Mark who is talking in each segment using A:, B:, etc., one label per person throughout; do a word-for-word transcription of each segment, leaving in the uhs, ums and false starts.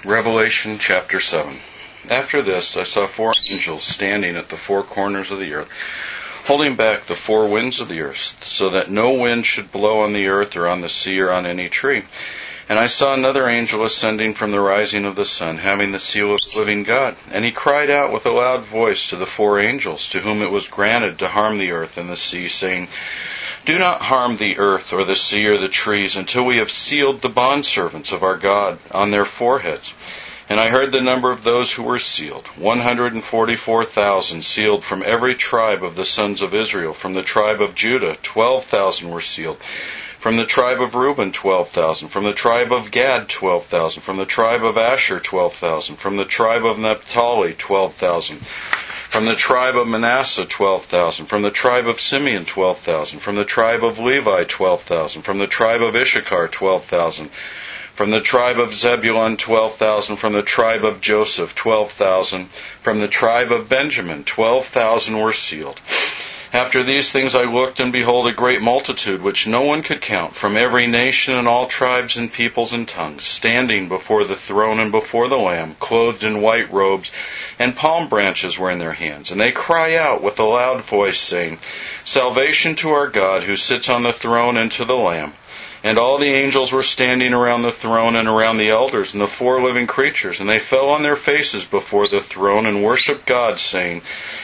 A: Revelation chapter seven. After this I saw four angels standing at the four corners of the earth, holding back the four winds of the earth, so that no wind should blow on the earth or on the sea or on any tree. And I saw another angel ascending from the rising of the sun, having the seal of the living God. And he cried out with a loud voice to the four angels, to whom it was granted to harm the earth and the sea, saying, Do not harm the earth or the sea or the trees until we have sealed the bondservants of our God on their foreheads. And I heard the number of those who were sealed, one hundred forty-four thousand sealed from every tribe of the sons of Israel. From the tribe of Judah, twelve thousand were sealed. From the tribe of Reuben, twelve thousand. From the tribe of Gad, twelve thousand. From the tribe of Asher, twelve thousand. From the tribe of Naphtali, twelve thousand. From the tribe of Manasseh, twelve thousand. From the tribe of Simeon, twelve thousand. From the tribe of Levi, twelve thousand. From the tribe of Issachar, twelve thousand. From the tribe of Zebulun, twelve thousand. From the tribe of Joseph, twelve thousand. From the tribe of Benjamin, twelve thousand were sealed. After these things I looked, and behold, a great multitude, which no one could count, from every nation and all tribes and peoples and tongues, standing before the throne and before the Lamb, clothed in white robes, and palm branches were in their hands. And they cry out with a loud voice, saying, Salvation to our God, who sits on the throne, and to the Lamb. And all the angels were standing around the throne and around the elders and the four living creatures. And they fell on their faces before the throne and worshipped God, saying,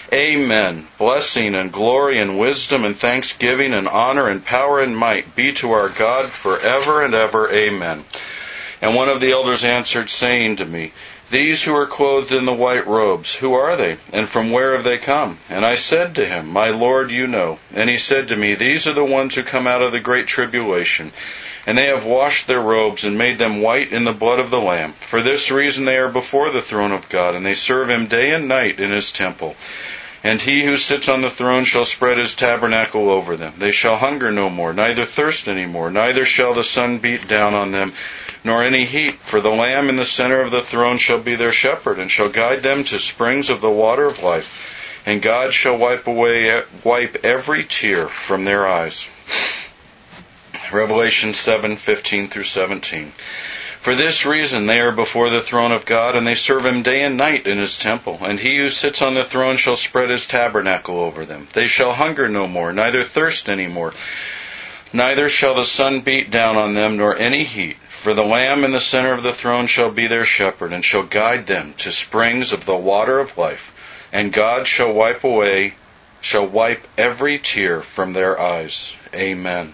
A: Amen. Blessing and glory and wisdom and thanksgiving and honor and power and might be to our God forever and ever. Amen. And one of the elders answered, saying to me, These who are clothed in the white robes, who are they, and from where have they come? And I said to him, My Lord, you know. And he said to me, These are the ones who come out of the great tribulation, and they have washed their robes and made them white in the blood of the Lamb. For this reason they are before the throne of God, and they serve him day and night in his temple. And he who sits on the throne shall spread his tabernacle over them. They shall hunger no more, neither thirst any more, neither shall the sun beat down on them, nor any heat. For the Lamb in the center of the throne shall be their shepherd, and shall guide them to springs of the water of life. And God shall wipe away, wipe every tear from their eyes. Revelation seven fifteen through seventeen. For this reason they are before the throne of God, and they serve him day and night in his temple. And he who sits on the throne shall spread his tabernacle over them. They shall hunger no more, neither thirst any more, neither shall the sun beat down on them, nor any heat. For the Lamb in the center of the throne shall be their shepherd, and shall guide them to springs of the water of life. And God shall wipe away, shall wipe every tear from their eyes. Amen.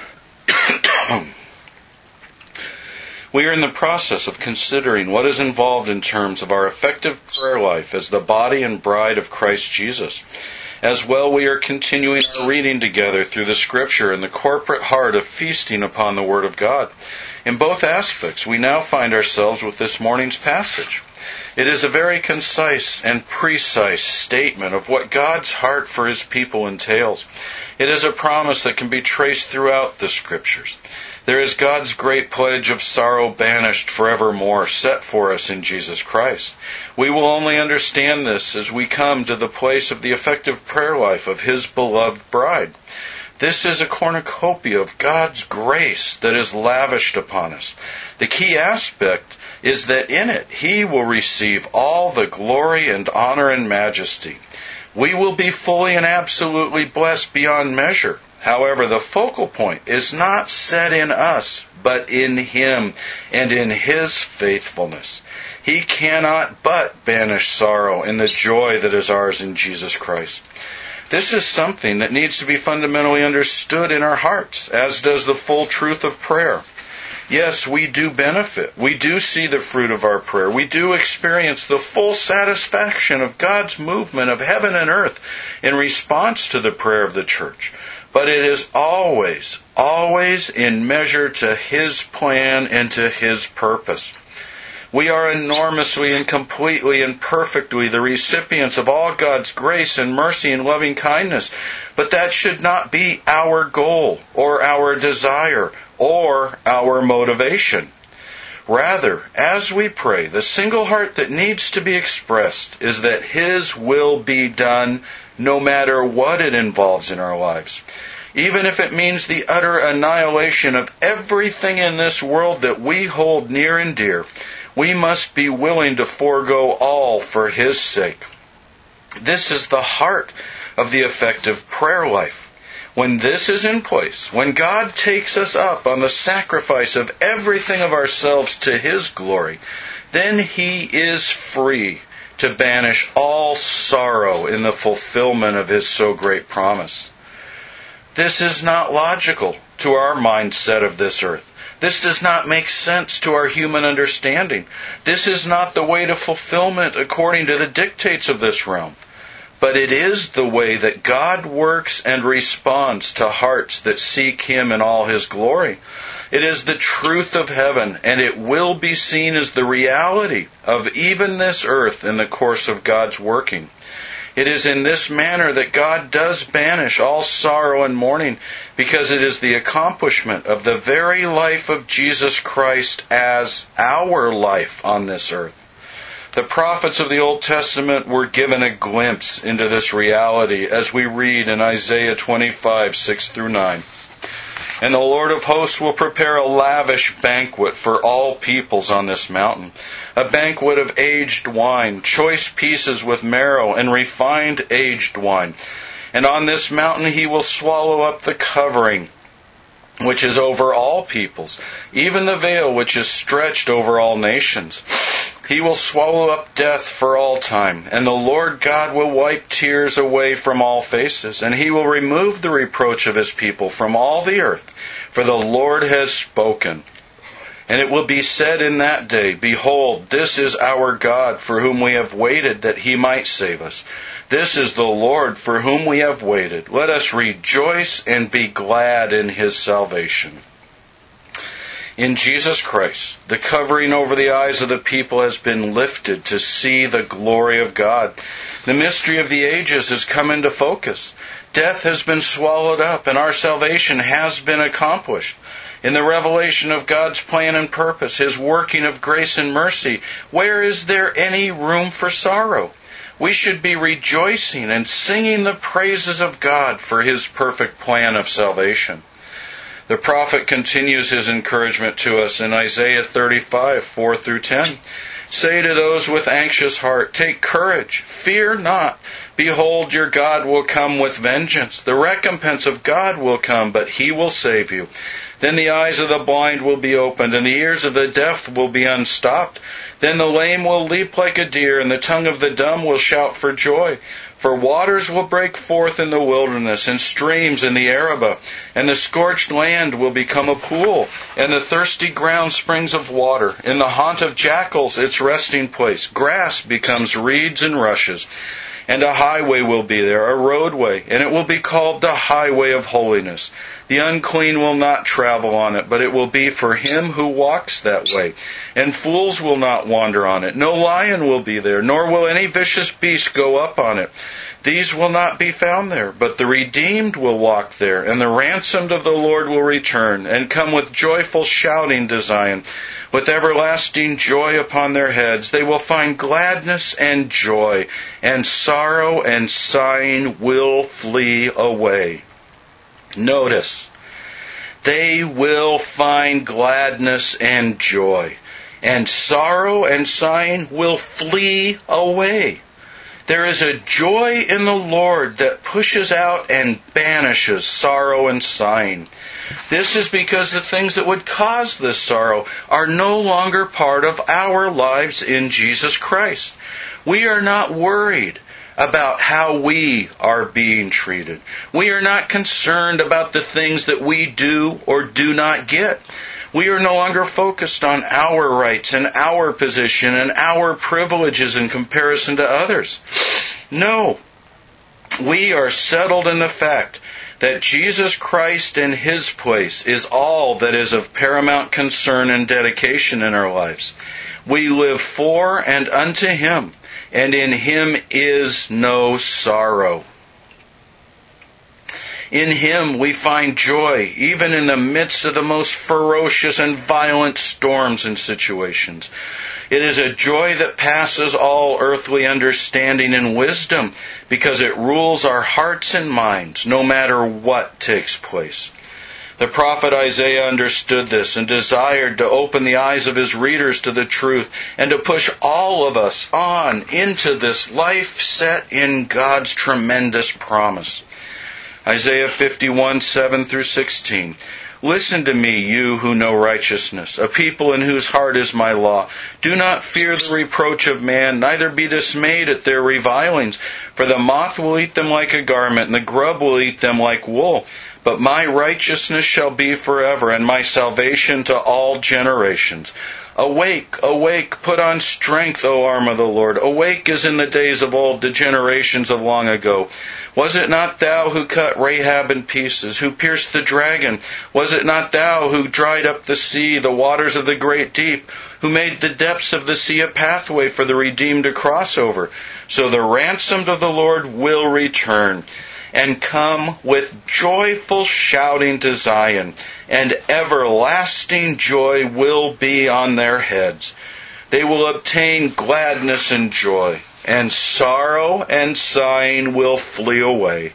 A: We are in the process of considering what is involved in terms of our effective prayer life as the body and bride of Christ Jesus. As well, we are continuing our reading together through the Scripture in the corporate heart of feasting upon the Word of God. In both aspects, we now find ourselves with this morning's passage. It is a very concise and precise statement of what God's heart for His people entails. It is a promise that can be traced throughout the Scriptures. There is God's great pledge of sorrow banished forevermore, set for us in Jesus Christ. We will only understand this as we come to the place of the effective prayer life of His beloved bride. This is a cornucopia of God's grace that is lavished upon us. The key aspect is that in it He will receive all the glory and honor and majesty. We will be fully and absolutely blessed beyond measure. However, the focal point is not set in us, but in Him and in His faithfulness. He cannot but banish sorrow in the joy that is ours in Jesus Christ. This is something that needs to be fundamentally understood in our hearts, as does the full truth of prayer. Yes, we do benefit. We do see the fruit of our prayer. We do experience the full satisfaction of God's movement of heaven and earth in response to the prayer of the church. But it is always, always in measure to His plan and to His purpose. We are enormously and completely and perfectly the recipients of all God's grace and mercy and loving kindness. But that should not be our goal or our desire or our motivation. Rather, as we pray, the single heart that needs to be expressed is that His will be done no matter what it involves in our lives. Even if it means the utter annihilation of everything in this world that we hold near and dear, We must be willing to forego all for His sake. This is the heart of the effective prayer life. When this is in place, when God takes us up on the sacrifice of everything of ourselves to His glory, then He is free to banish all sorrow in the fulfillment of His so great promise. This is not logical to our mindset of this earth. This does not make sense to our human understanding. This is not the way to fulfillment according to the dictates of this realm. But it is the way that God works and responds to hearts that seek Him in all His glory. It is the truth of heaven, and it will be seen as the reality of even this earth in the course of God's working. It is in this manner that God does banish all sorrow and mourning, because it is the accomplishment of the very life of Jesus Christ as our life on this earth. The prophets of the Old Testament were given a glimpse into this reality as we read in Isaiah twenty-five, six through nine. And the Lord of hosts will prepare a lavish banquet for all peoples on this mountain, a banquet of aged wine, choice pieces with marrow, and refined aged wine. And on this mountain He will swallow up the covering which is over all peoples, even the veil which is stretched over all nations. He will swallow up death for all time, and the Lord God will wipe tears away from all faces, and He will remove the reproach of His people from all the earth, for the Lord has spoken. And it will be said in that day, Behold, this is our God, for whom we have waited, that He might save us. This is the Lord, for whom we have waited. Let us rejoice and be glad in His salvation. In Jesus Christ, the covering over the eyes of the people has been lifted to see the glory of God. The mystery of the ages has come into focus. Death has been swallowed up, and our salvation has been accomplished. In the revelation of God's plan and purpose, His working of grace and mercy, where is there any room for sorrow? We should be rejoicing and singing the praises of God for His perfect plan of salvation. The prophet continues his encouragement to us in Isaiah thirty-five, four through ten. Say to those with anxious heart, Take courage, fear not. Behold, your God will come with vengeance. The recompense of God will come, but He will save you. Then the eyes of the blind will be opened, and the ears of the deaf will be unstopped. Then the lame will leap like a deer, and the tongue of the dumb will shout for joy. For waters will break forth in the wilderness, and streams in the Arabah, and the scorched land will become a pool, and the thirsty ground springs of water. In the haunt of jackals, its resting place, grass becomes reeds and rushes. And a highway will be there, a roadway, and it will be called the highway of holiness. The unclean will not travel on it, but it will be for him who walks that way. And fools will not wander on it. No lion will be there, nor will any vicious beast go up on it. These will not be found there, but the redeemed will walk there, and the ransomed of the Lord will return, and come with joyful shouting to Zion. With everlasting joy upon their heads, they will find gladness and joy, and sorrow and sighing will flee away. Notice, they will find gladness and joy, and sorrow and sighing will flee away. There is a joy in the Lord that pushes out and banishes sorrow and sighing. This is because the things that would cause this sorrow are no longer part of our lives in Jesus Christ. We are not worried about how we are being treated. We are not concerned about the things that we do or do not get. We are no longer focused on our rights and our position and our privileges in comparison to others. No, we are settled in the fact that Jesus Christ in His place is all that is of paramount concern and dedication in our lives. We live for and unto Him, and in Him is no sorrow. In Him we find joy, even in the midst of the most ferocious and violent storms and situations. It is a joy that passes all earthly understanding and wisdom, because it rules our hearts and minds, no matter what takes place. The prophet Isaiah understood this and desired to open the eyes of his readers to the truth and to push all of us on into this life set in God's tremendous promise. Isaiah fifty-one, seven through sixteen. Listen to me, you who know righteousness, a people in whose heart is my law. Do not fear the reproach of man, neither be dismayed at their revilings. For the moth will eat them like a garment, and the grub will eat them like wool. But my righteousness shall be forever, and my salvation to all generations. Awake, awake, put on strength, O arm of the Lord. Awake as in the days of old, the generations of long ago. Was it not thou who cut Rahab in pieces, who pierced the dragon? Was it not thou who dried up the sea, the waters of the great deep, who made the depths of the sea a pathway for the redeemed to cross over? So the ransomed of the Lord will return and come with joyful shouting to Zion, and everlasting joy will be on their heads. They will obtain gladness and joy, and sorrow and sighing will flee away.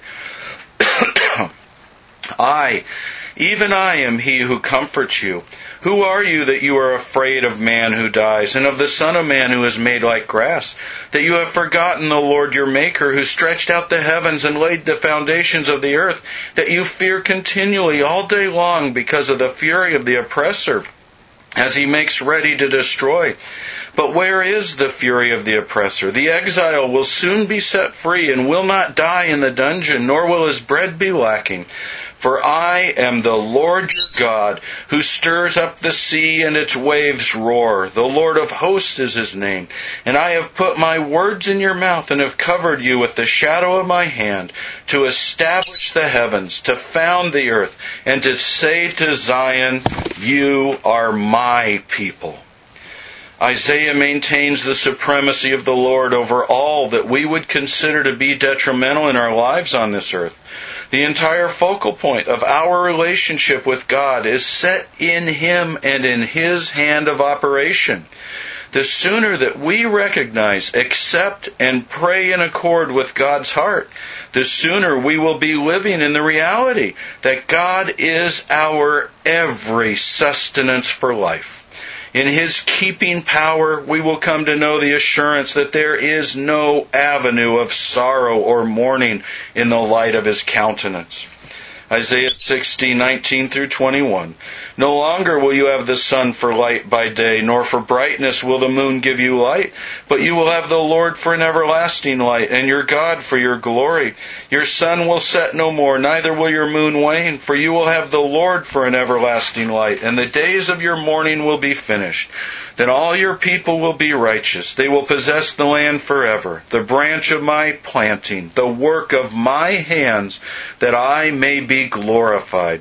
A: I, even I, am he who comforts you. Who are you that you are afraid of man who dies, and of the Son of Man who is made like grass? That you have forgotten the Lord your Maker, who stretched out the heavens and laid the foundations of the earth, that you fear continually all day long because of the fury of the oppressor, as he makes ready to destroy. But where is the fury of the oppressor? The exile will soon be set free, and will not die in the dungeon, nor will his bread be lacking. For I am the Lord your God, who stirs up the sea and its waves roar. The Lord of hosts is his name. And I have put my words in your mouth and have covered you with the shadow of my hand, to establish the heavens, to found the earth, and to say to Zion, you are my people. Isaiah maintains the supremacy of the Lord over all that we would consider to be detrimental in our lives on this earth. The entire focal point of our relationship with God is set in Him and in His hand of operation. The sooner that we recognize, accept, and pray in accord with God's heart, the sooner we will be living in the reality that God is our every sustenance for life. In His keeping power, we will come to know the assurance that there is no avenue of sorrow or mourning in the light of His countenance. Isaiah sixty, nineteen through twenty-one. No longer will you have the sun for light by day, nor for brightness will the moon give you light, but you will have the Lord for an everlasting light, and your God for your glory. Your sun will set no more, neither will your moon wane, for you will have the Lord for an everlasting light, and the days of your mourning will be finished. Then all your people will be righteous. They will possess the land forever, the branch of my planting, the work of my hands, that I may be glorified.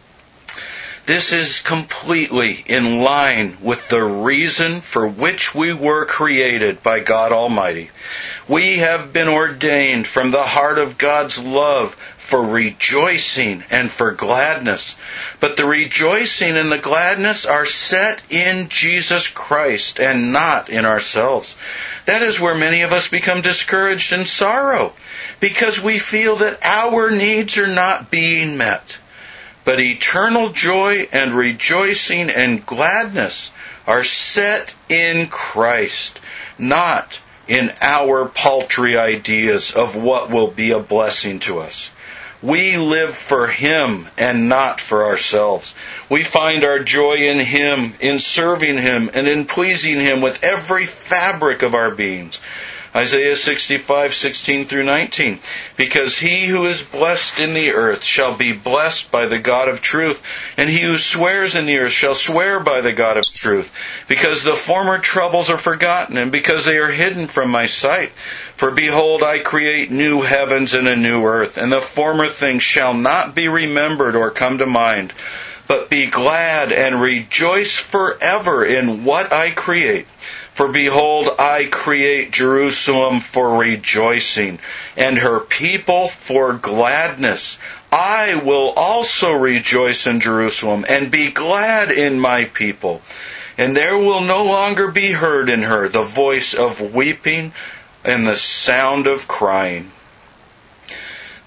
A: This is completely in line with the reason for which we were created by God Almighty. We have been ordained from the heart of God's love for rejoicing and for gladness. But the rejoicing and the gladness are set in Jesus Christ and not in ourselves. That is where many of us become discouraged and sorrow, because we feel that our needs are not being met. But eternal joy and rejoicing and gladness are set in Christ, not in our paltry ideas of what will be a blessing to us. We live for Him and not for ourselves. We find our joy in Him, in serving Him, and in pleasing Him with every fabric of our beings. Isaiah sixty-five, sixteen through nineteen. Because he who is blessed in the earth shall be blessed by the God of truth, and he who swears in the earth shall swear by the God of truth. Because the former troubles are forgotten, and because they are hidden from my sight. For behold, I create new heavens and a new earth, and the former things shall not be remembered or come to mind. But be glad and rejoice forever in what I create. For behold, I create Jerusalem for rejoicing, and her people for gladness. I will also rejoice in Jerusalem, and be glad in my people. And there will no longer be heard in her the voice of weeping and the sound of crying.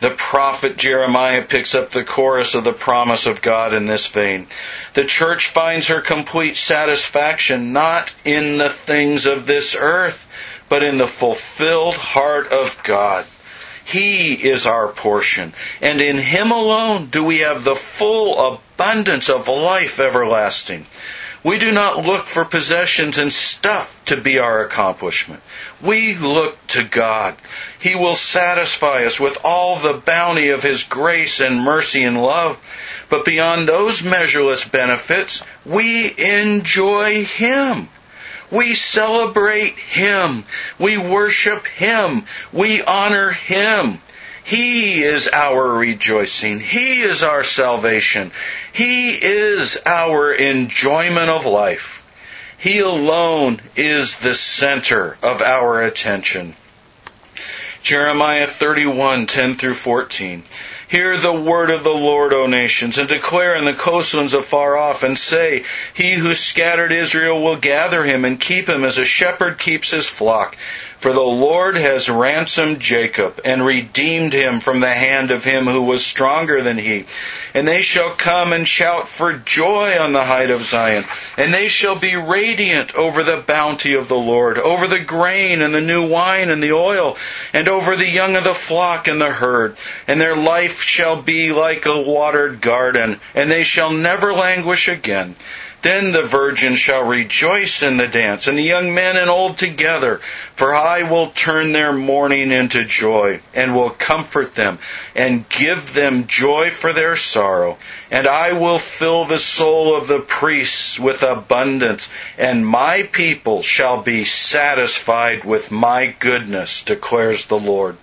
A: The prophet Jeremiah picks up the chorus of the promise of God in this vein. The church finds her complete satisfaction not in the things of this earth, but in the fulfilled heart of God. He is our portion, and in Him alone do we have the full abundance of life everlasting. We do not look for possessions and stuff to be our accomplishment. We look to God. He will satisfy us with all the bounty of His grace and mercy and love. But beyond those measureless benefits, we enjoy Him. We celebrate Him. We worship Him. We honor Him. He is our rejoicing. He is our salvation. He is our enjoyment of life. He alone is the center of our attention. Jeremiah thirty-one, ten through fourteen. Hear the word of the Lord, O nations, and declare in the coastlands afar off, and say, He who scattered Israel will gather him and keep him as a shepherd keeps his flock. For the Lord has ransomed Jacob and redeemed him from the hand of him who was stronger than he. And they shall come and shout for joy on the height of Zion. And they shall be radiant over the bounty of the Lord, over the grain and the new wine and the oil, and over the young of the flock and the herd. And their life shall be like a watered garden, and they shall never languish again. Then the virgin shall rejoice in the dance, and the young men and old together. For I will turn their mourning into joy, and will comfort them, and give them joy for their sorrow. And I will fill the soul of the priests with abundance, and my people shall be satisfied with my goodness, declares the Lord.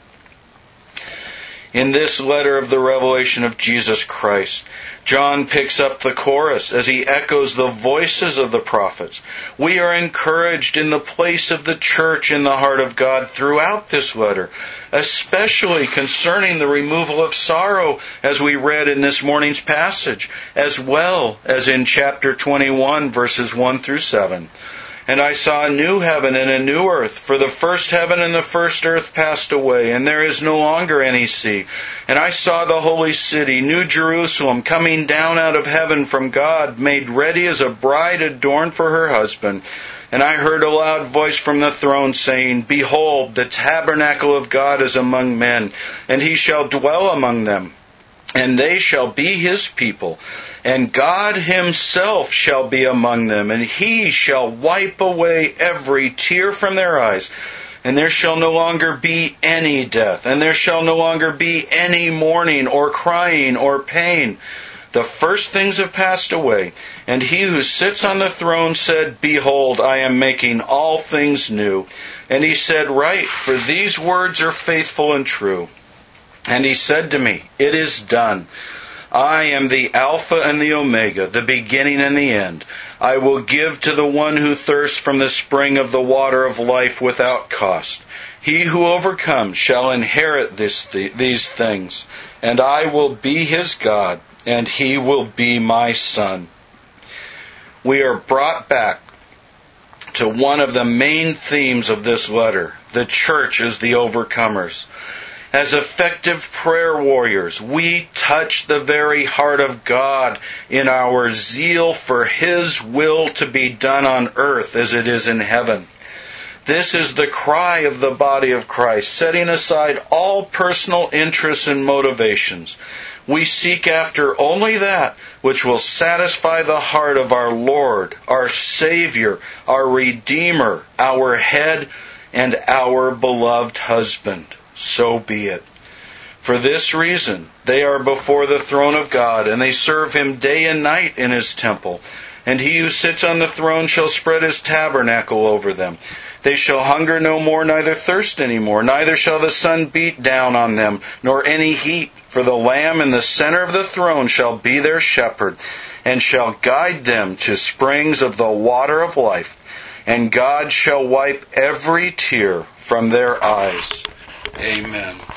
A: In this letter of the revelation of Jesus Christ, John picks up the chorus as he echoes the voices of the prophets. We are encouraged in the place of the church in the heart of God throughout this letter, especially concerning the removal of sorrow, as we read in this morning's passage, as well as in chapter twenty-one, verses one through seven. And I saw a new heaven and a new earth, for the first heaven and the first earth passed away, and there is no longer any sea. And I saw the holy city, New Jerusalem, coming down out of heaven from God, made ready as a bride adorned for her husband. And I heard a loud voice from the throne saying, Behold, the tabernacle of God is among men, and He shall dwell among them. And they shall be His people, and God Himself shall be among them, and He shall wipe away every tear from their eyes. And there shall no longer be any death, and there shall no longer be any mourning, or crying, or pain. The first things have passed away. And He who sits on the throne said, Behold, I am making all things new. And He said, Write, for these words are faithful and true. And He said to me, It is done. I am the Alpha and the Omega, the beginning and the end. I will give to the one who thirsts from the spring of the water of life without cost. He who overcomes shall inherit this, these things, and I will be his God, and he will be my son. We are brought back to one of the main themes of this letter. The church is the overcomers. As effective prayer warriors, we touch the very heart of God in our zeal for His will to be done on earth as it is in heaven. This is the cry of the body of Christ, setting aside all personal interests and motivations. We seek after only that which will satisfy the heart of our Lord, our Savior, our Redeemer, our Head, and our beloved husband. So be it. For this reason, they are before the throne of God, and they serve Him day and night in His temple. And He who sits on the throne shall spread His tabernacle over them. They shall hunger no more, neither thirst any more, neither shall the sun beat down on them, nor any heat. For the Lamb in the center of the throne shall be their shepherd, and shall guide them to springs of the water of life. And God shall wipe every tear from their eyes. Amen.